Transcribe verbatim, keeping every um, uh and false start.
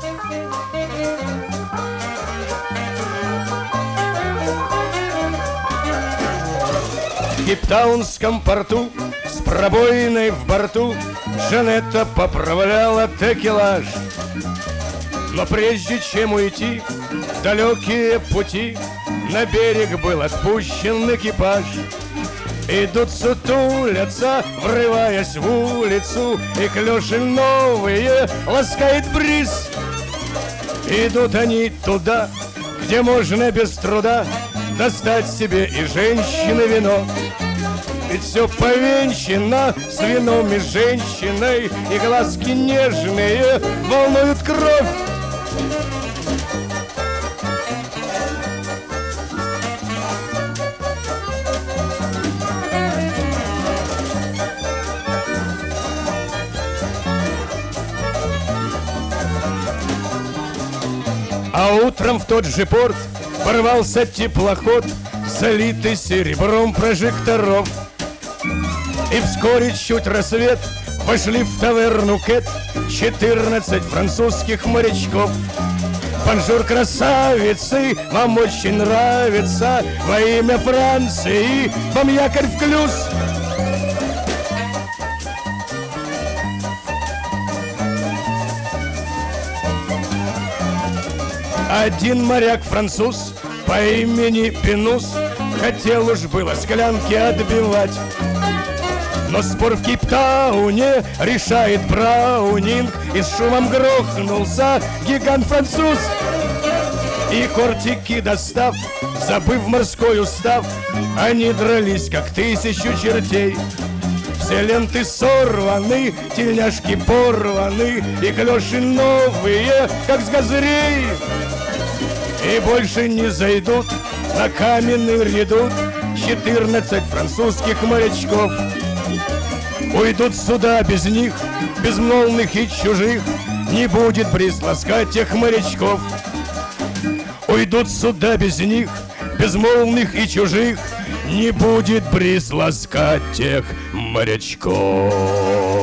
В Кейптаунском порту с пробоиной в борту Жанетта поправляла текелаж. Но прежде чем уйти в далекие пути, на берег был отпущен экипаж. Идут сутулятся, врываясь в улицу, и клёши новые ласкает бриз. Идут они туда, где можно без труда достать себе и женщины вино. Ведь все повенчано с вином и женщиной, и глазки нежные волнуют кровь. А утром в тот же порт ворвался теплоход, залитый серебром прожекторов. И вскоре чуть рассвет вошли в таверну Кэт четырнадцать французских морячков. Бонжур, красавицы, вам очень нравится, во имя Франции вам якорь в клюз. Один моряк-француз по имени Пинус хотел уж было склянки отбивать, но спор в Кейптауне решает Браунинг, и с шумом грохнулся гигант-француз. И кортики достав, забыв морской устав, они дрались, как тысячу чертей. Все ленты сорваны, тельняшки порваны, и клёши новые, как с газырей. И больше не зайдут на каменный редут четырнадцать французских морячков. Уйдут сюда без них, безмолвных и чужих, не будет бриз ласкать тех морячков. Уйдут сюда без них, безмолвных и чужих, не будет бриз ласкать тех морячков.